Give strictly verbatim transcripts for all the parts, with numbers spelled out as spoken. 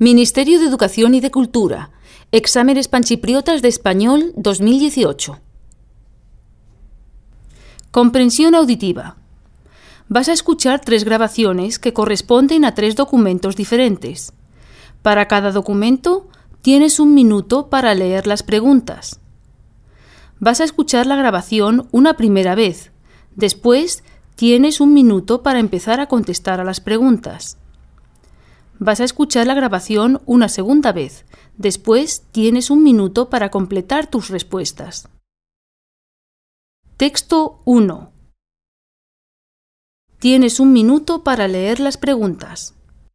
Ministerio de Educación y de Cultura. Exámenes panchipriotas de Español dos mil dieciocho. Comprensión auditiva. Vas a escuchar tres grabaciones que corresponden a tres documentos diferentes. Para cada documento tienes un minuto para leer las preguntas. Vas a escuchar la grabación una primera vez. Después tienes un minuto para empezar a contestar a las preguntas. Vas a escuchar la grabación una segunda vez. Después tienes un minuto para completar tus respuestas. Texto uno. Tienes un minuto para leer las preguntas.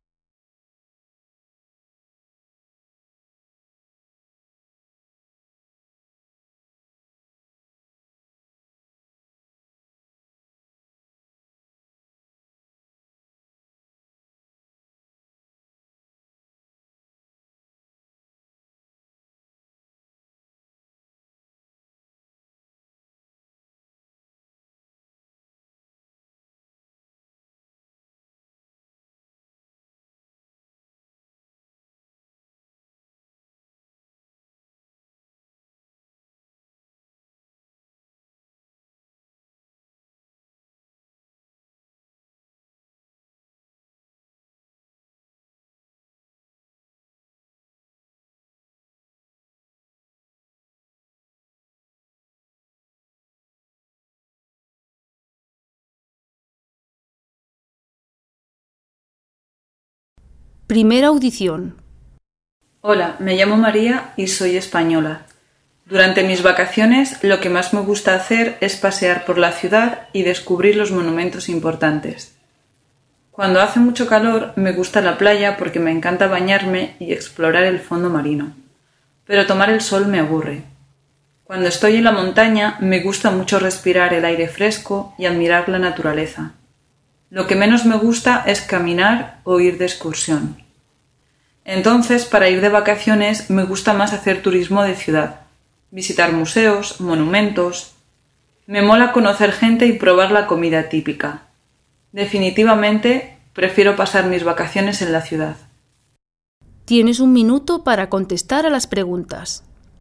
Primera audición. Hola, me llamo María y soy española. Durante mis vacaciones lo que más me gusta hacer es pasear por la ciudad y descubrir los monumentos importantes. Cuando hace mucho calor me gusta la playa porque me encanta bañarme y explorar el fondo marino, pero tomar el sol me aburre. Cuando estoy en la montaña me gusta mucho respirar el aire fresco y admirar la naturaleza. Lo que menos me gusta es caminar o ir de excursión. Entonces, para ir de vacaciones me gusta más hacer turismo de ciudad, visitar museos, monumentos. Me mola conocer gente y probar la comida típica. Definitivamente, prefiero pasar mis vacaciones en la ciudad. Tienes un minuto para contestar a las preguntas.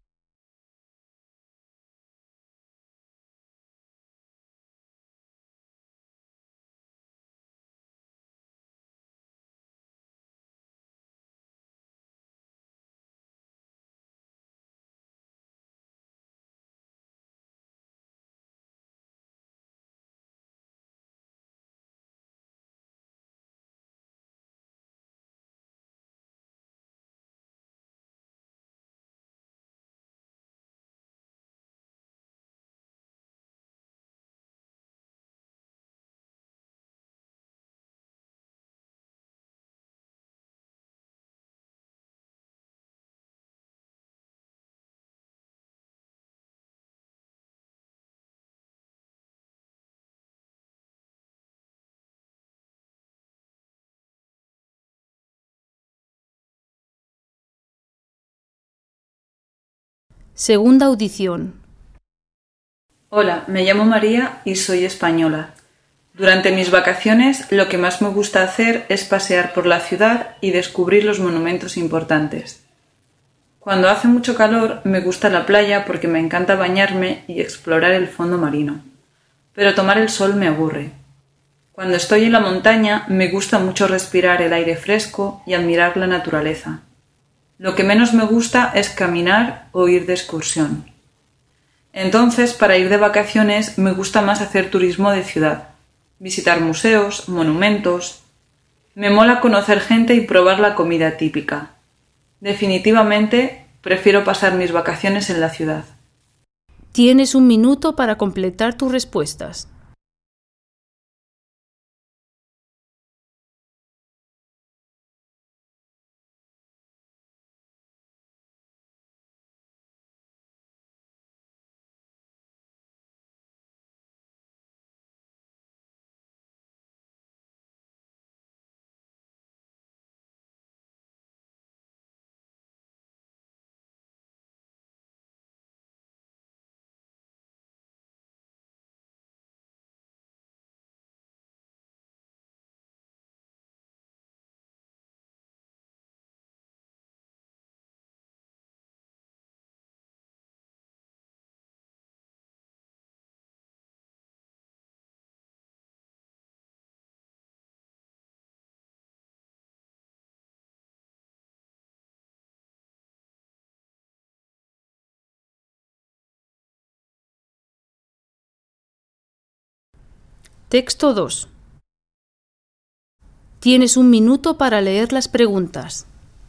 Segunda audición. Hola, me llamo María y soy española. Durante mis vacaciones lo que más me gusta hacer es pasear por la ciudad y descubrir los monumentos importantes. Cuando hace mucho calor me gusta la playa porque me encanta bañarme y explorar el fondo marino, pero tomar el sol me aburre. Cuando estoy en la montaña me gusta mucho respirar el aire fresco y admirar la naturaleza. Lo que menos me gusta es caminar o ir de excursión. Entonces, para ir de vacaciones me gusta más hacer turismo de ciudad, visitar museos, monumentos. Me mola conocer gente y probar la comida típica. Definitivamente, prefiero pasar mis vacaciones en la ciudad. Tienes un minuto para completar tus respuestas. Texto dos. Tienes un minuto para leer las preguntas.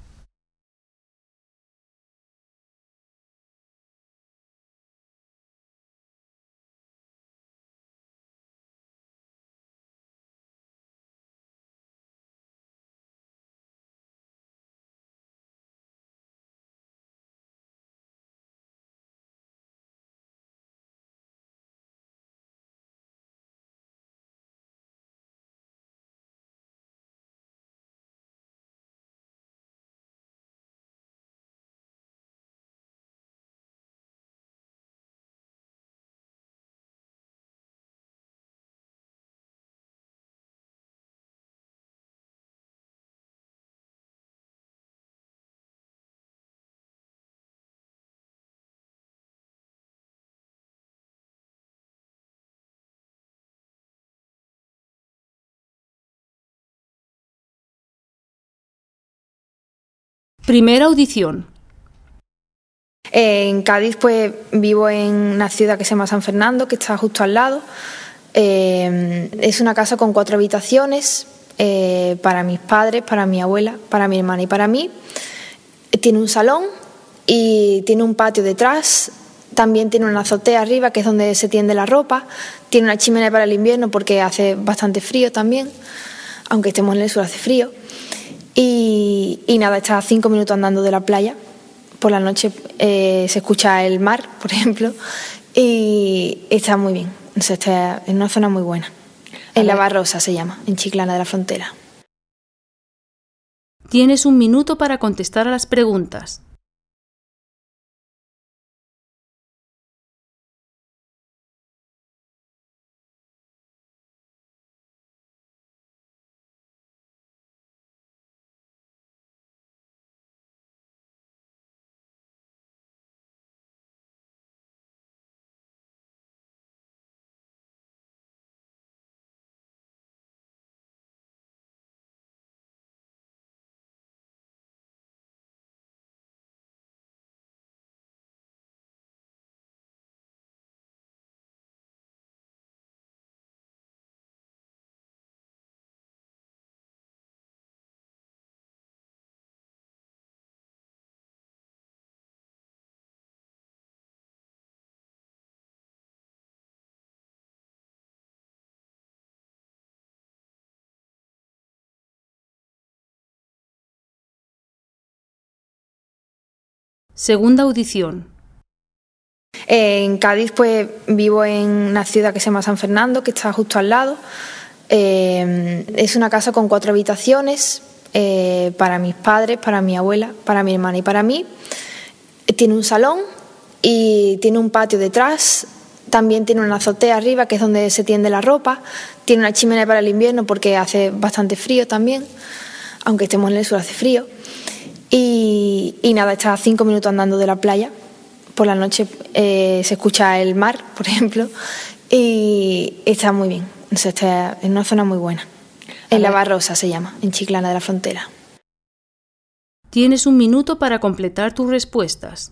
Primera audición. Eh, en Cádiz pues vivo en una ciudad que se llama San Fernando, que está justo al lado. Eh, es una casa con cuatro habitaciones eh, para mis padres, para mi abuela, para mi hermana y para mí. Tiene un salón y tiene un patio detrás. También tiene una azotea arriba, que es donde se tiende la ropa. Tiene una chimenea para el invierno porque hace bastante frío también, aunque estemos en el sur hace frío. Y, y nada, está a cinco minutos andando de la playa. Por la noche eh, se escucha el mar, por ejemplo, y está muy bien. O sea, está en una zona muy buena. En La Barrosa se llama, en Chiclana de la Frontera. Tienes un minuto para contestar a las preguntas. Segunda audición. Eh, en Cádiz pues vivo en una ciudad que se llama San Fernando, que está justo al lado. Eh, es una casa con cuatro habitaciones eh, para mis padres, para mi abuela, para mi hermana y para mí. Tiene un salón y tiene un patio detrás. También tiene una azotea arriba, que es donde se tiende la ropa. Tiene una chimenea para el invierno porque hace bastante frío también, aunque estemos en el sur hace frío. Y, y nada, está a cinco minutos andando de la playa. Por la noche eh, se escucha el mar, por ejemplo, y está muy bien. O sea, está en una zona muy buena. En La Barrosa se llama, en Chiclana de la Frontera. Tienes un minuto para completar tus respuestas.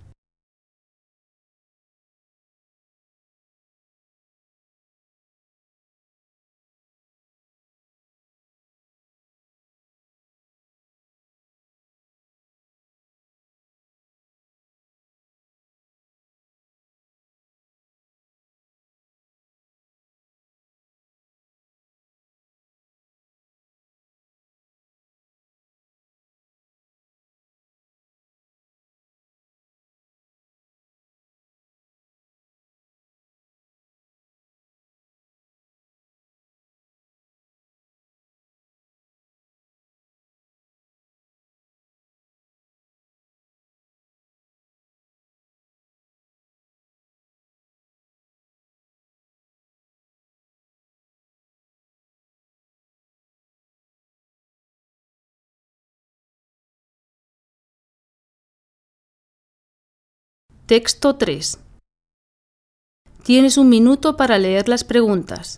Texto tres. Tienes un minuto para leer las preguntas.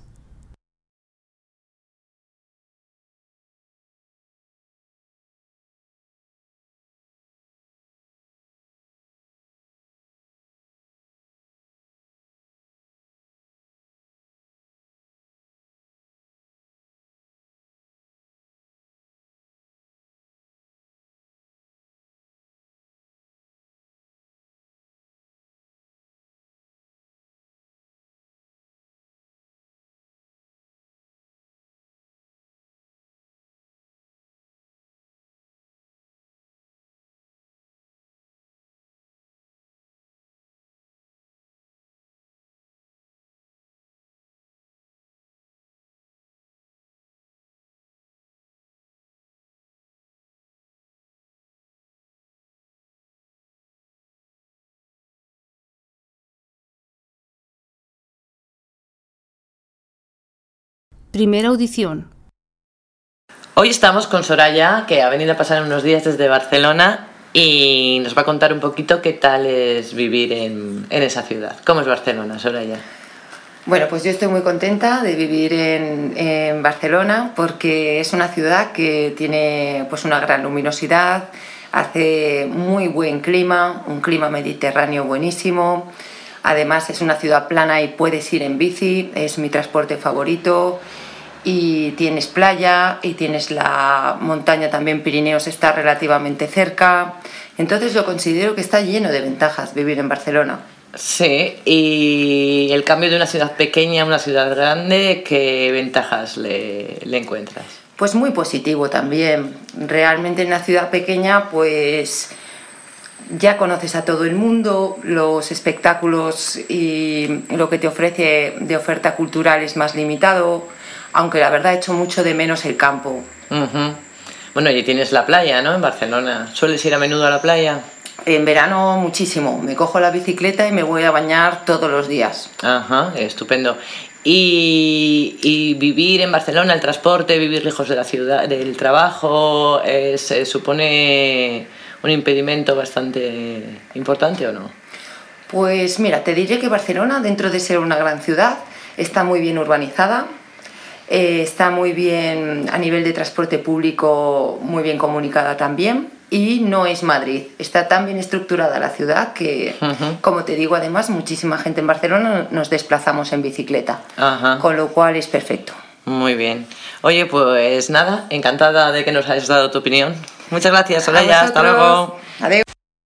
Primera audición. Hoy estamos con Soraya, que ha venido a pasar unos días desde Barcelona y nos va a contar un poquito qué tal es vivir en, en esa ciudad. ¿Cómo es Barcelona, Soraya? Bueno, pues yo estoy muy contenta de vivir en, en Barcelona porque es una ciudad que tiene pues una gran luminosidad, hace muy buen clima, un clima mediterráneo buenísimo. Además es una ciudad plana y puedes ir en bici, es mi transporte favorito. Y tienes playa y tienes la montaña también, Pirineos está relativamente cerca. Entonces yo considero que está lleno de ventajas vivir en Barcelona. Sí, y el cambio de una ciudad pequeña a una ciudad grande, ¿qué ventajas le, le encuentras? Pues muy positivo también. Realmente en una ciudad pequeña pues ya conoces a todo el mundo, los espectáculos y lo que te ofrece de oferta cultural es más limitado. Aunque la verdad echo mucho de menos el campo. Uh-huh. Bueno, y tienes la playa, ¿no? En Barcelona. ¿Sueles ir a menudo a la playa? En verano muchísimo. Me cojo la bicicleta y me voy a bañar todos los días. Ajá, estupendo. Y, y vivir en Barcelona, el transporte, vivir lejos de la ciudad, del trabajo, es, eh, ¿supone un impedimento bastante importante o no? Pues mira, te diré que Barcelona, dentro de ser una gran ciudad, está muy bien urbanizada. Eh, está muy bien a nivel de transporte público, muy bien comunicada también, y no es Madrid. Está tan bien estructurada la ciudad que, uh-huh. como te digo, además muchísima gente en Barcelona nos desplazamos en bicicleta, uh-huh. con lo cual es perfecto. Muy bien. Oye, pues nada, encantada de que nos hayas dado tu opinión. Muchas gracias, Soraya. Hasta luego. Adiós.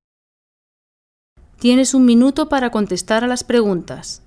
Tienes un minuto para contestar a las preguntas.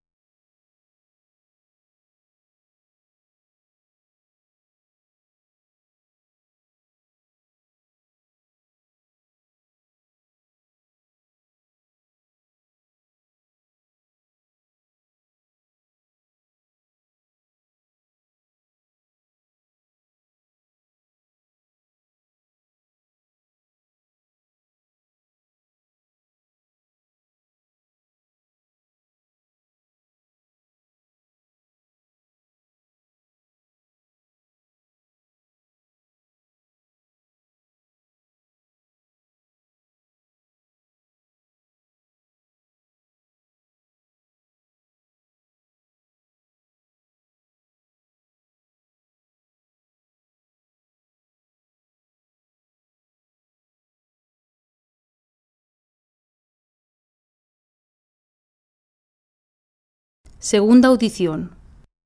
Segunda audición.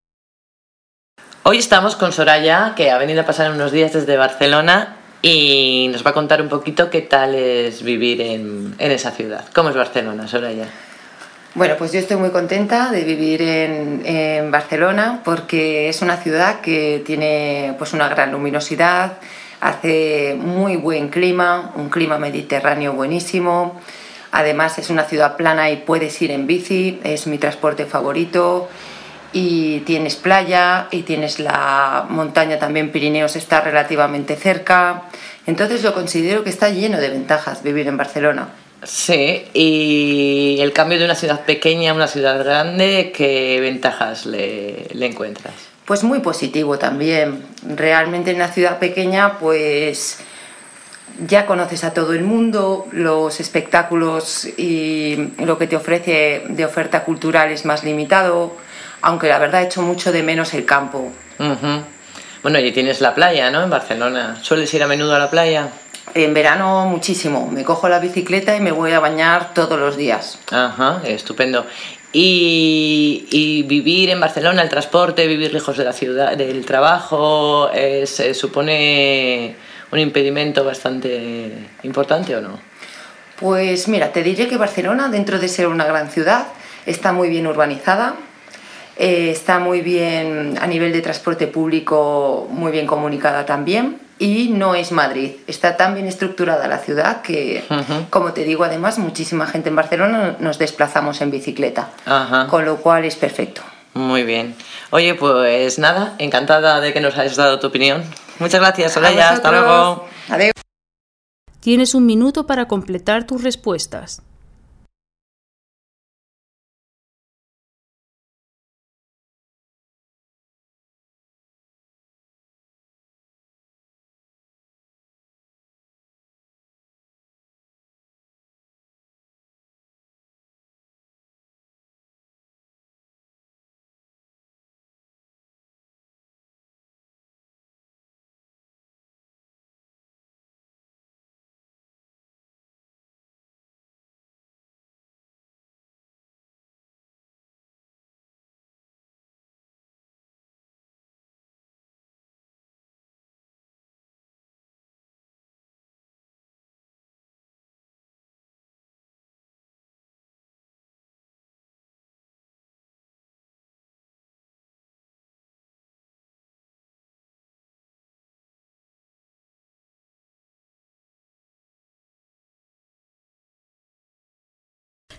Hoy estamos con Soraya, que ha venido a pasar unos días desde Barcelona y nos va a contar un poquito qué tal es vivir en, en esa ciudad. ¿Cómo es Barcelona, Soraya? Bueno, pues yo estoy muy contenta de vivir en, en Barcelona porque es una ciudad que tiene pues una gran luminosidad, hace muy buen clima, un clima mediterráneo buenísimo. Además es una ciudad plana y puedes ir en bici, es mi transporte favorito. Y tienes playa y tienes la montaña también, Pirineos está relativamente cerca. Entonces yo considero que está lleno de ventajas vivir en Barcelona. Sí, y el cambio de una ciudad pequeña a una ciudad grande, ¿qué ventajas le, le encuentras? Pues muy positivo también. Realmente en una ciudad pequeña pues ya conoces a todo el mundo, los espectáculos y lo que te ofrece de oferta cultural es más limitado, aunque la verdad echo mucho de menos el campo. Uh-huh. Bueno, y tienes la playa, ¿no? En Barcelona. ¿Sueles ir a menudo a la playa? En verano muchísimo. Me cojo la bicicleta y me voy a bañar todos los días. Ajá, estupendo. Y, y vivir en Barcelona, el transporte, vivir lejos de la ciudad, del trabajo, es, eh, ¿supone un impedimento bastante importante o no? Pues mira, te diré que Barcelona, dentro de ser una gran ciudad, está muy bien urbanizada, eh, está muy bien a nivel de transporte público, muy bien comunicada también, y no es Madrid. Está tan bien estructurada la ciudad que, uh-huh. como te digo, además muchísima gente en Barcelona nos desplazamos en bicicleta, uh-huh. con lo cual es perfecto. Muy bien. Oye, pues nada, encantada de que nos hayas dado tu opinión. Muchas gracias, Soraya. Hasta luego. Adiós. Tienes un minuto para completar tus respuestas.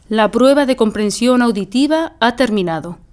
La prueba de comprensión auditiva ha terminado.